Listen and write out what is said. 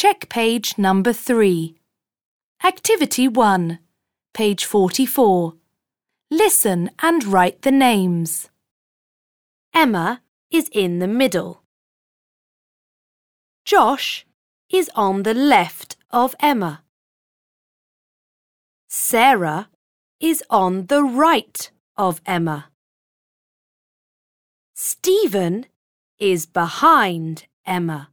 Check page number 3. Activity 1, page 44. Listen and write the names. Emma is in the middle. Josh is on the left of Emma. Sarah is on the right of Emma. Stephen is behind Emma.